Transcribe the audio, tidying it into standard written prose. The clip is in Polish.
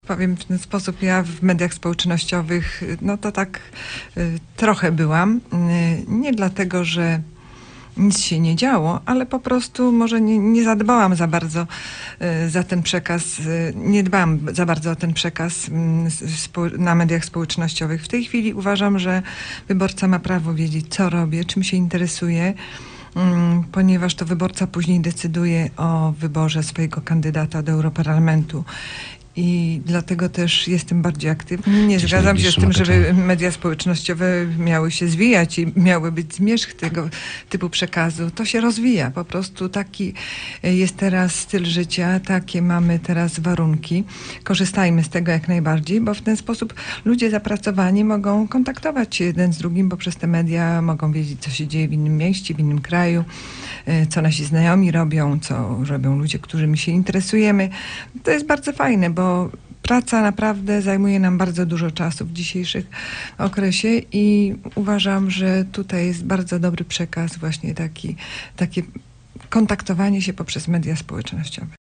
powiem w ten sposób, ja w mediach społecznościowych, no to tak trochę byłam. Nie dlatego, że nic się nie działo, ale po prostu może nie zadbałam za bardzo za ten przekaz, nie dbałam za bardzo o ten przekaz na mediach społecznościowych. W tej chwili uważam, że wyborca ma prawo wiedzieć, co robię, czym się interesuje, ponieważ to wyborca później decyduje o wyborze swojego kandydata do Europarlamentu. I dlatego też jestem bardziej aktywna. Nie zgadzam się z tym, żeby media społecznościowe miały się zwijać i miały być zmierzch tego typu przekazu. To się rozwija. Po prostu taki jest teraz styl życia, takie mamy teraz warunki. Korzystajmy z tego jak najbardziej, bo w ten sposób ludzie zapracowani mogą kontaktować się jeden z drugim, bo przez te media mogą wiedzieć, co się dzieje w innym mieście, w innym kraju, co nasi znajomi robią, co robią ludzie, którymi się interesujemy. To jest bardzo fajne, bo praca naprawdę zajmuje nam bardzo dużo czasu w dzisiejszym okresie i uważam, że tutaj jest bardzo dobry przekaz, właśnie takie kontaktowanie się poprzez media społecznościowe.